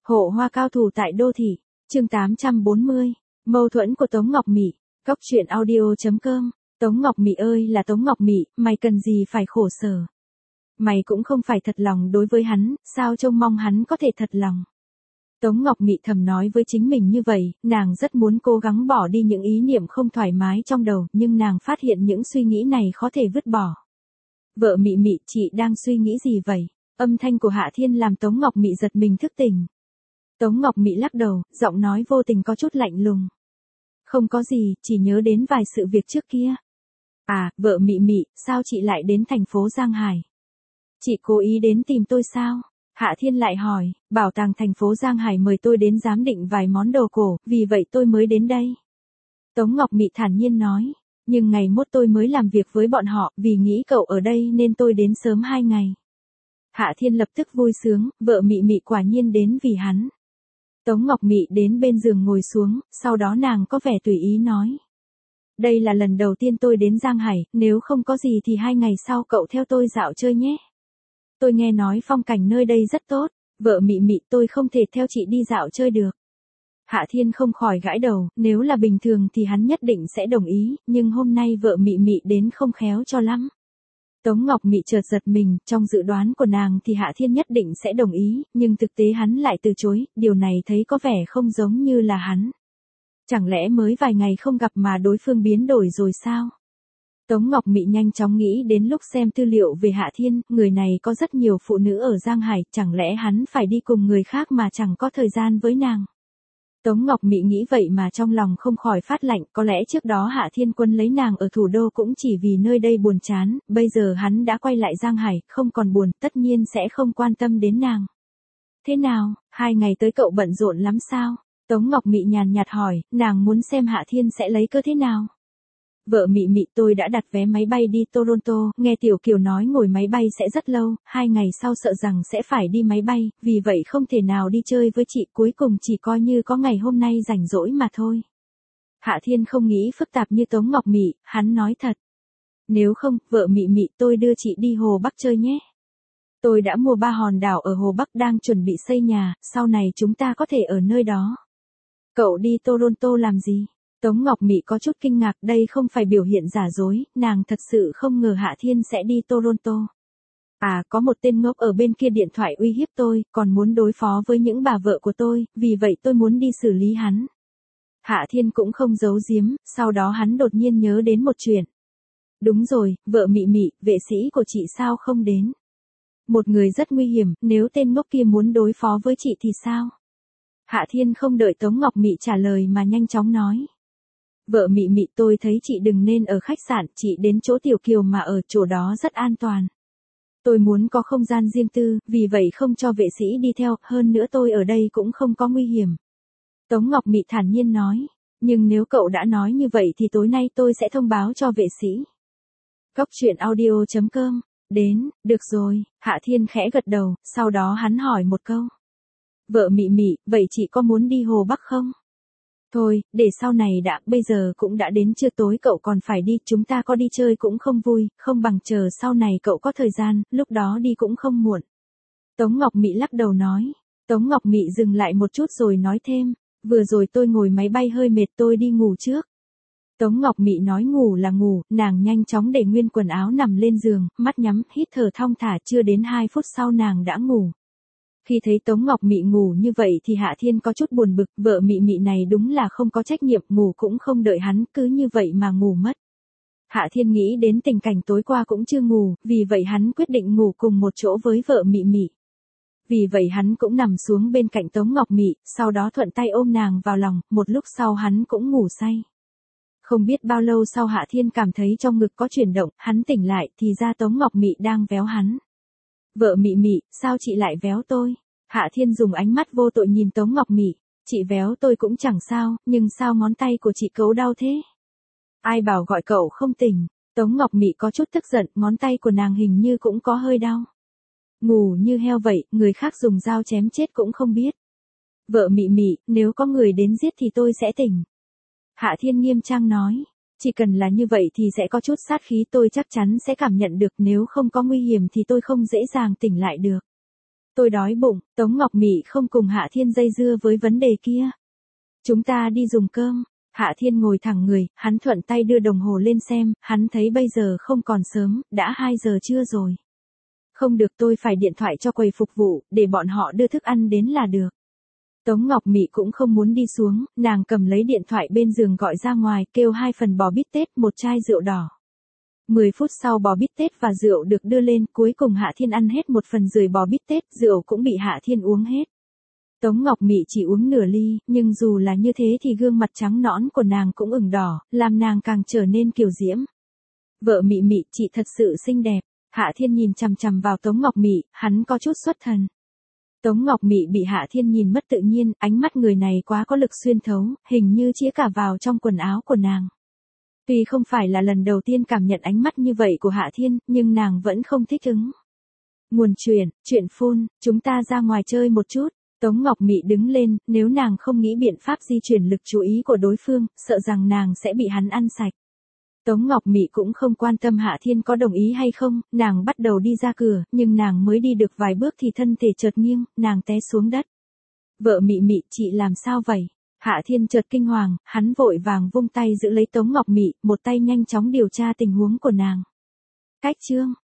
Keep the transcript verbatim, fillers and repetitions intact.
Hộ hoa cao thủ tại đô thị, chương tám trăm bốn mươi, mâu thuẫn của Tống Ngọc Mị, Cóc truyện audio chấm com. Tống Ngọc Mị ơi là Tống Ngọc Mị, mày cần gì phải khổ sở. Mày cũng không phải thật lòng đối với hắn, sao trông mong hắn có thể thật lòng. Tống Ngọc Mị thầm nói với chính mình như vậy, nàng rất muốn cố gắng bỏ đi những ý niệm không thoải mái trong đầu, nhưng nàng phát hiện những suy nghĩ này khó thể vứt bỏ. Vợ Mị Mị, chị đang suy nghĩ gì vậy? Âm thanh của Hạ Thiên làm Tống Ngọc Mị giật mình thức tỉnh. Tống Ngọc Mị lắc đầu, giọng nói vô tình có chút lạnh lùng. Không có gì, chỉ nhớ đến vài sự việc trước kia. À, vợ Mị Mị, sao chị lại đến thành phố Giang Hải? Chị cố ý đến tìm tôi sao? Hạ Thiên lại hỏi, bảo tàng thành phố Giang Hải mời tôi đến giám định vài món đồ cổ, vì vậy tôi mới đến đây. Tống Ngọc Mị thản nhiên nói, nhưng ngày mốt tôi mới làm việc với bọn họ, vì nghĩ cậu ở đây nên tôi đến sớm hai ngày. Hạ Thiên lập tức vui sướng, vợ Mị Mị quả nhiên đến vì hắn. Tống Ngọc Mị đến bên giường ngồi xuống, sau đó nàng có vẻ tùy ý nói. Đây là lần đầu tiên tôi đến Giang Hải, nếu không có gì thì hai ngày sau cậu theo tôi dạo chơi nhé. Tôi nghe nói phong cảnh nơi đây rất tốt, vợ Mị Mị tôi không thể theo chị đi dạo chơi được. Hạ Thiên không khỏi gãi đầu, nếu là bình thường thì hắn nhất định sẽ đồng ý, nhưng hôm nay vợ Mị Mị đến không khéo cho lắm. Tống Ngọc Mị chợt giật mình, trong dự đoán của nàng thì Hạ Thiên nhất định sẽ đồng ý, nhưng thực tế hắn lại từ chối, điều này thấy có vẻ không giống như là hắn. Chẳng lẽ mới vài ngày không gặp mà đối phương biến đổi rồi sao? Tống Ngọc Mị nhanh chóng nghĩ đến lúc xem tư liệu về Hạ Thiên, người này có rất nhiều phụ nữ ở Giang Hải, chẳng lẽ hắn phải đi cùng người khác mà chẳng có thời gian với nàng. Tống Ngọc Mị nghĩ vậy mà trong lòng không khỏi phát lạnh, có lẽ trước đó Hạ Thiên Quân lấy nàng ở thủ đô cũng chỉ vì nơi đây buồn chán, bây giờ hắn đã quay lại Giang Hải, không còn buồn, tất nhiên sẽ không quan tâm đến nàng. Thế nào, hai ngày tới cậu bận rộn lắm sao? Tống Ngọc Mị nhàn nhạt hỏi, nàng muốn xem Hạ Thiên sẽ lấy cơ thế nào? Vợ Mị Mị tôi đã đặt vé máy bay đi Toronto, nghe Tiểu Kiều nói ngồi máy bay sẽ rất lâu, hai ngày sau sợ rằng sẽ phải đi máy bay, vì vậy không thể nào đi chơi với chị, cuối cùng chỉ coi như có ngày hôm nay rảnh rỗi mà thôi. Hạ Thiên không nghĩ phức tạp như Tống Ngọc Mị, hắn nói thật. Nếu không, vợ Mị Mị tôi đưa chị đi Hồ Bắc chơi nhé. Tôi đã mua ba hòn đảo ở Hồ Bắc đang chuẩn bị xây nhà, sau này chúng ta có thể ở nơi đó. Cậu đi Toronto làm gì? Tống Ngọc Mị có chút kinh ngạc, đây không phải biểu hiện giả dối, nàng thật sự không ngờ Hạ Thiên sẽ đi Toronto. À, có một tên ngốc ở bên kia điện thoại uy hiếp tôi, còn muốn đối phó với những bà vợ của tôi, vì vậy tôi muốn đi xử lý hắn. Hạ Thiên cũng không giấu giếm, sau đó hắn đột nhiên nhớ đến một chuyện. Đúng rồi, vợ Mị Mị, vệ sĩ của chị sao không đến? Một người rất nguy hiểm, nếu tên ngốc kia muốn đối phó với chị thì sao? Hạ Thiên không đợi Tống Ngọc Mị trả lời mà nhanh chóng nói. Vợ Mị Mị tôi thấy chị đừng nên ở khách sạn, chị đến chỗ Tiểu Kiều mà ở, chỗ đó rất an toàn. Tôi muốn có không gian riêng tư, vì vậy không cho vệ sĩ đi theo, hơn nữa tôi ở đây cũng không có nguy hiểm. Tống Ngọc Mị thản nhiên nói, nhưng nếu cậu đã nói như vậy thì tối nay tôi sẽ thông báo cho vệ sĩ. Cóc truyện audio chấm com, đến, được rồi, Hạ Thiên khẽ gật đầu, sau đó hắn hỏi một câu. Vợ Mị Mị, vậy chị có muốn đi Hồ Bắc không? Thôi, để sau này đã, bây giờ cũng đã đến trưa tối cậu còn phải đi, chúng ta có đi chơi cũng không vui, không bằng chờ sau này cậu có thời gian, lúc đó đi cũng không muộn. Tống Ngọc Mị lắc đầu nói. Tống Ngọc Mị dừng lại một chút rồi nói thêm, vừa rồi tôi ngồi máy bay hơi mệt tôi đi ngủ trước. Tống Ngọc Mị nói ngủ là ngủ, nàng nhanh chóng để nguyên quần áo nằm lên giường, mắt nhắm, hít thở thong thả, chưa đến hai phút sau nàng đã ngủ. Khi thấy Tống Ngọc Mị ngủ như vậy thì Hạ Thiên có chút buồn bực, vợ Mị Mị này đúng là không có trách nhiệm, ngủ cũng không đợi hắn, cứ như vậy mà ngủ mất. Hạ Thiên nghĩ đến tình cảnh tối qua cũng chưa ngủ, vì vậy hắn quyết định ngủ cùng một chỗ với vợ Mị Mị. Vì vậy hắn cũng nằm xuống bên cạnh Tống Ngọc Mị, sau đó thuận tay ôm nàng vào lòng, một lúc sau hắn cũng ngủ say. Không biết bao lâu sau Hạ Thiên cảm thấy trong ngực có chuyển động, hắn tỉnh lại thì ra Tống Ngọc Mị đang véo hắn. Vợ Mị Mị, sao chị lại véo tôi? Hạ Thiên dùng ánh mắt vô tội nhìn Tống Ngọc Mị, chị véo tôi cũng chẳng sao, nhưng sao ngón tay của chị cấu đau thế? Ai bảo gọi cậu không tỉnh? Tống Ngọc Mị có chút tức giận, ngón tay của nàng hình như cũng có hơi đau. Ngủ như heo vậy, người khác dùng dao chém chết cũng không biết. Vợ Mị Mị, nếu có người đến giết thì tôi sẽ tỉnh. Hạ Thiên nghiêm trang nói. Chỉ cần là như vậy thì sẽ có chút sát khí, tôi chắc chắn sẽ cảm nhận được, nếu không có nguy hiểm thì tôi không dễ dàng tỉnh lại được. Tôi đói bụng, Tống Ngọc Mị không cùng Hạ Thiên dây dưa với vấn đề kia. Chúng ta đi dùng cơm. Hạ Thiên ngồi thẳng người, hắn thuận tay đưa đồng hồ lên xem, hắn thấy bây giờ không còn sớm, đã hai giờ trưa rồi. Không được, tôi phải điện thoại cho quầy phục vụ, để bọn họ đưa thức ăn đến là được. Tống Ngọc Mị cũng không muốn đi xuống, nàng cầm lấy điện thoại bên giường gọi ra ngoài, kêu hai phần bò bít tết, một chai rượu đỏ. Mười phút sau bò bít tết và rượu được đưa lên, cuối cùng Hạ Thiên ăn hết một phần rưỡi bò bít tết, rượu cũng bị Hạ Thiên uống hết. Tống Ngọc Mị chỉ uống nửa ly, nhưng dù là như thế thì gương mặt trắng nõn của nàng cũng ửng đỏ, làm nàng càng trở nên kiều diễm. Vợ Mị Mị, chị thật sự xinh đẹp. Hạ Thiên nhìn chằm chằm vào Tống Ngọc Mị, hắn có chút xuất thần. Tống Ngọc Mị bị Hạ Thiên nhìn mất tự nhiên, ánh mắt người này quá có lực xuyên thấu, hình như chĩa cả vào trong quần áo của nàng. Tuy không phải là lần đầu tiên cảm nhận ánh mắt như vậy của Hạ Thiên, nhưng nàng vẫn không thích ứng. Nguồn chuyện, chuyện phun, chúng ta ra ngoài chơi một chút. Tống Ngọc Mị đứng lên, nếu nàng không nghĩ biện pháp di chuyển lực chú ý của đối phương, sợ rằng nàng sẽ bị hắn ăn sạch. Tống Ngọc Mị cũng không quan tâm Hạ Thiên có đồng ý hay không, nàng bắt đầu đi ra cửa, nhưng nàng mới đi được vài bước thì thân thể chợt nghiêng, nàng té xuống đất. Vợ Mị Mị, chị làm sao vậy? Hạ Thiên chợt kinh hoàng, hắn vội vàng vung tay giữ lấy Tống Ngọc Mị, một tay nhanh chóng điều tra tình huống của nàng. Cách chương